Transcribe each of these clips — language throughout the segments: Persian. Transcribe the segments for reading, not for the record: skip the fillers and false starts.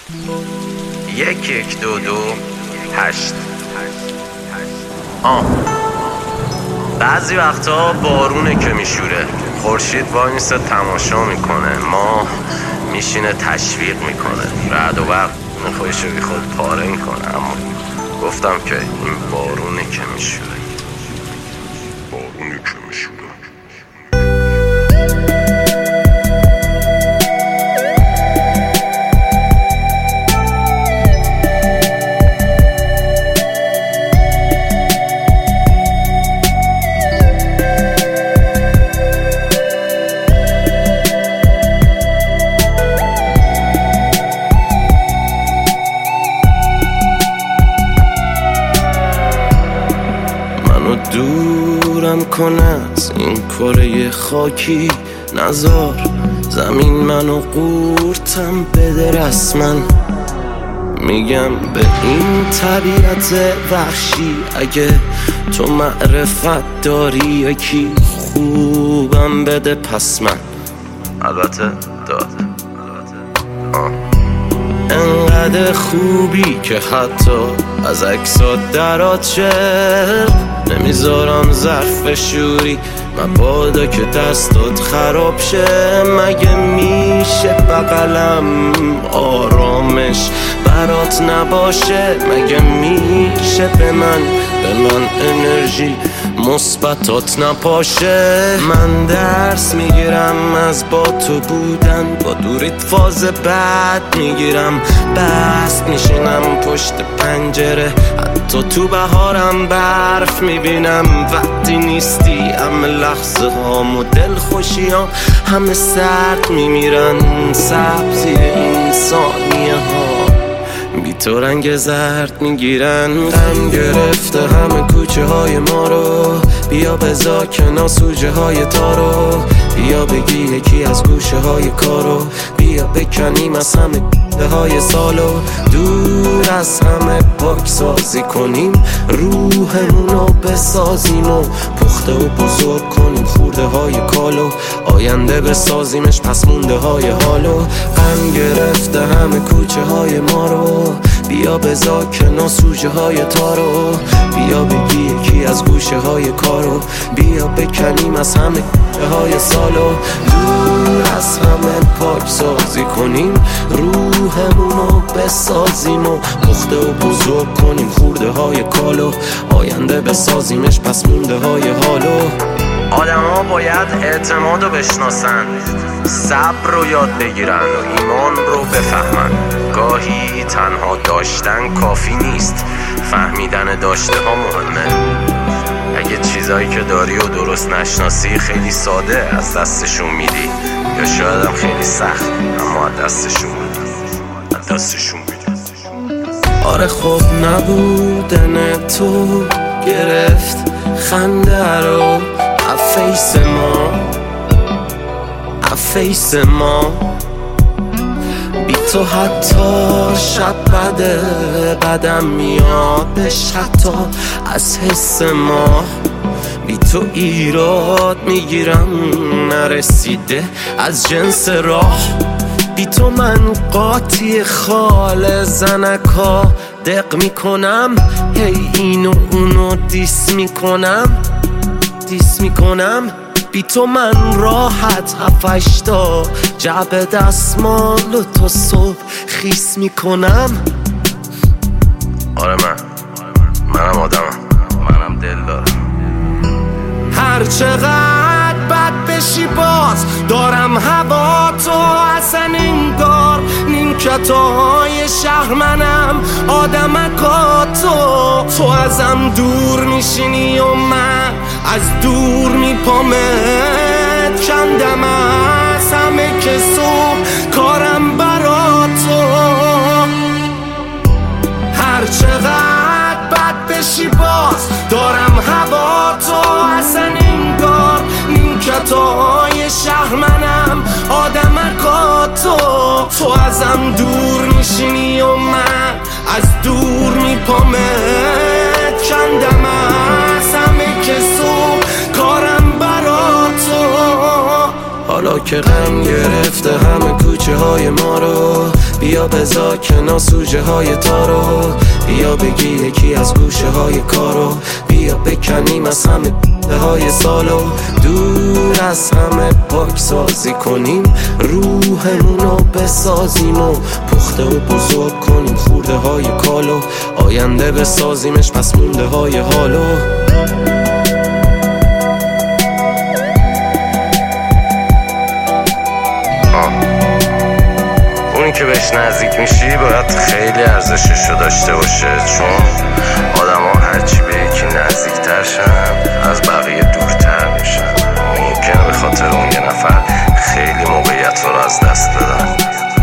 8 بعضی وقتا بارونه که میشوره، خورشید وای میسته تماشا میکنه، ماه میشینه تشویق میکنه، رعد و برق خودشو بی خود پاره میکنه. اما گفتم که این بارونه که میشوره، بارونه که میشوره. دورم کن از این کره خاکی، نزار زمین منو قورتم بده رسما. میگم به این طبیعت وحشی اگه تو معرفت داری یکی خوبم بده پس من البته داده. انقدر خوبی که حتی از عکسات درات شد نمیذارم ظرف شوری مبادا که دستات خراب شه. مگه میشه بغلم آرامش برات نباشه؟ مگه میشه به من انرژی مثبتات نپاشه؟ من درس میگیرم از با تو بودن، با دوریت فاز بد میگیرم، بست میشینم پشت پنجره، حتی تو بهارم برف میبینم. وقتی نیستی همه لحظه هام و دل خوشیام همه سرد میمیرن، سبزی این ثانیه ها بی تو رنگ زرد میگیرن. غم گرفته همه کوچه های ما رو، بیا بذار کنار سوژه های تارو، بیا بگی یکی از گوشه های کارو، بیا بکنیم از همه های سالو، دور از همه پاک سازی کنیم، روحمونو بسازیم و پخته و بزرگ کنیم خورده های کالو، آینده بسازیمش پس مونده های حالو. غم گرفته همه کوچه های ما رو، بیا بذار کنار سوژه های تارو، بیا بگی یکی از گوشه های کارو، بیا بکنیم از همه های سالو، دور از همه پاک سازی کنیم، روحمونو بسازیم و پخته و بزرگ کنیم خورده های کالو، آینده بسازیمش پس مونده های حالو. آدم ها باید اعتماد رو بشناسن، صبر رو یاد بگیرن و ایمان رو بفهمن. گاهی تنها داشتن کافی نیست، فهمیدن داشته ها مهمه. اگه چیزایی که داری و درست نشناسی خیلی ساده از دستشون میدی، یا شاید هم خیلی سخت اما از دستشون میدی. آره خب نبودن تو گرفت خنده رو افیس ما بی تو حتی شب بدم میادش، حتی از حس ما بی تو ایراد میگیرم نرسیده از جنس راه، بی تو من قاطی خال زنکا دق میکنم، هی اینو اونو دیس میکنم، بی تو من راحت 7-8 تا جعب دستمال و تا صبح خیس میکنم. آره منم آدمم، منم دل دارم. هر چقدر بد بشی باز دارم هوا تو، اصلا انگار نیمکتای شهر منم آدمکا تو ازم دور میشینی و من از دور میپامت کندم از همه کسو کارم برا تو. هر چقدر بد بشی باز دارم هوا تو، اصلا انگار نیمکتای شهر منم آدمکا تو ازم دور میشینی و من از دور میپامت کندم از همه کسو کارم برا تو. حالا که غم گرفته همه کوچه های ما رو، بیا بذار کنار سوژه های تارو، بیا بگی یکی از گوشه های کارو، بیا بکنیم از همه های سالو، دور از همه پاک سازی کنیم، روحمونو بسازیم و پخته و بزرگ کنیم خورده های کالو، آینده بسازیمش پس مونده های حالو. اونی که بهش نزدیک میشی باید خیلی ارزششو داشته باشه، چون آدم ها هرچی به یکی نزدیکتر شن از بقیه دورتر میشن. ممکنه به خاطر اون یه نفر خیلی موقعیت رو از دست بدن.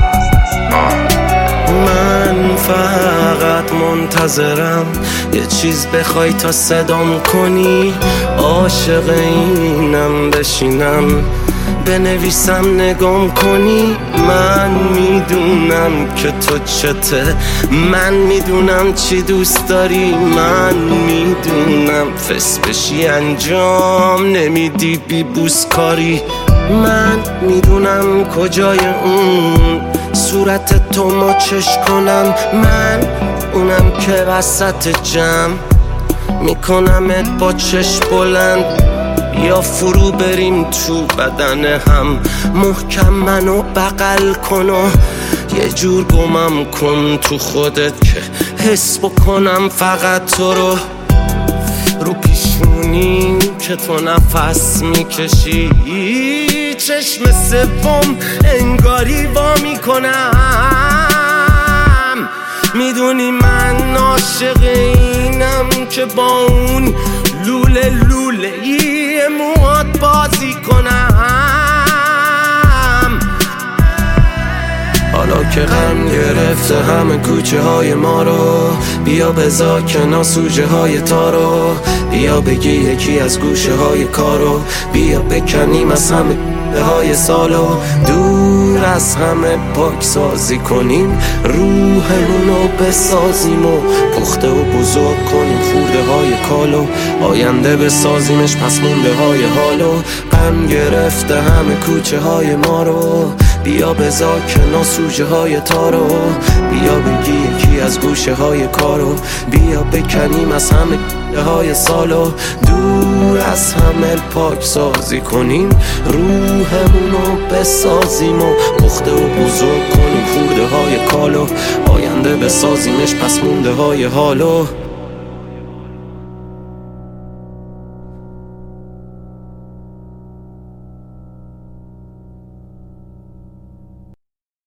من فقط منتظرم یه چیز بخوای تا صدام کنی، عاشق اینم بشینم بنویسم نگام کنی. من میدونم که تو چته، من میدونم چی دوست داری، من میدونم فس بشی انجام نمیدی بی بوس کاری. من میدونم کجای اون صورت تو ماچش کنم، من اونم که وسط جمع میکنمت با چشم بلند، یا فرو بریم تو بدن هم، محکم منو بغل کن و یه جور گمم کن تو خودت که حس بکنم فقط تو رو پیشونی که تو نفس میکشی، چشم سوم انگاری وا میکنم. میدونی من عاشق اینم که با اون لوله موهات بازی کنم. حالا که غم گرفته همه کوچه های ما رو، بیا بذار کنار سوژه های تارو، بیا بگی یکی از گوشه های کارو، بیا بکنیم از همه های سالو، دور از همه پاک سازی کنیم، روحمونو بسازیم و پخته و بزرگ کنیم خورده های کالو، آینده بسازیمش پس مونده های حالو. غم گرفته همه کوچه های ما رو، بیا بذار کنار سوژه های تارو، بیا بگی یکی از گوشه های کارو، بیا بکنیم از همه های سالو، دور از همه پاک سازی کنیم، روحمونو بسازیم و پخته و بزرگ کنیم خورده های کالو، آینده بسازیمش پس مونده های حالو.